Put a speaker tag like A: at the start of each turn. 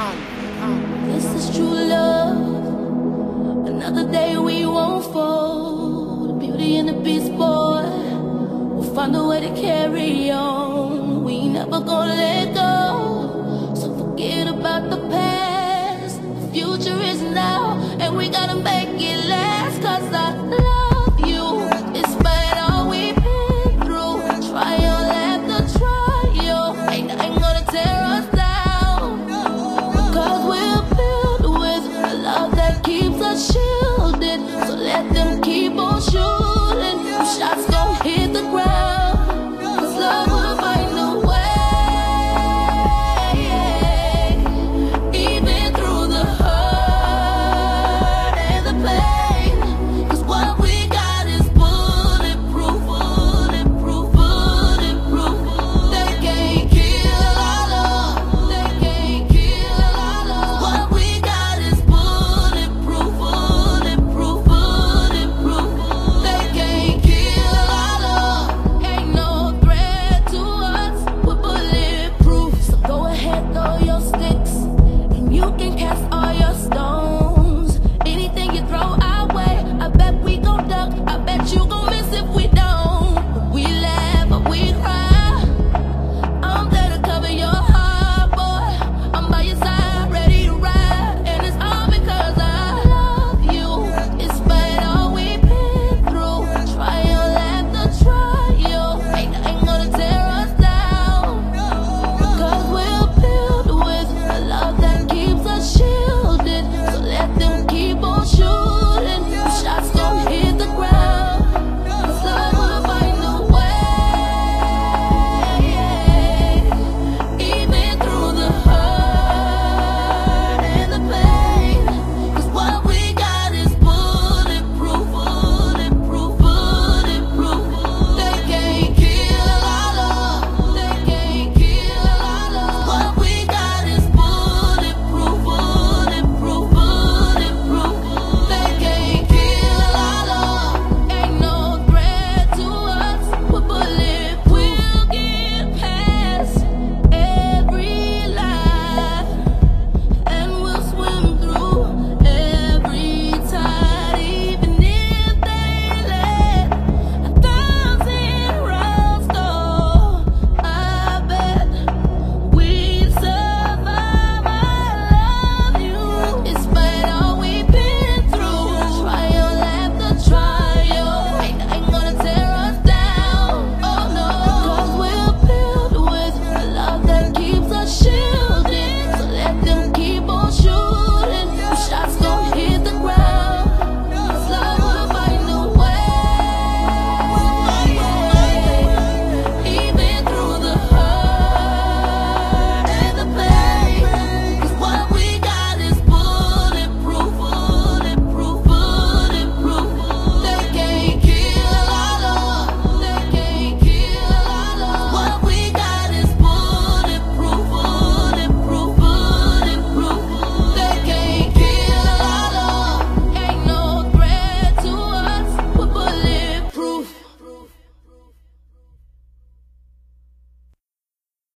A: This is true love. Another day we won't fold. The Beauty and the Beast, boy. We'll find a way to carry on. We ain't never gonna let go. So forget about the past. The future is now, and we gotta make it last. 'Cause I love you, despite all we've been through. Trial after trial, ain't nothing gonna tear us down. 'Cause we're filled with a love that keeps us shielded. So let them keep on shooting.